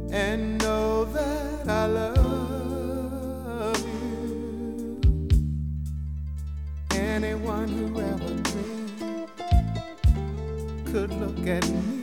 and know that I love you. Anyone who ever dreamed could look at me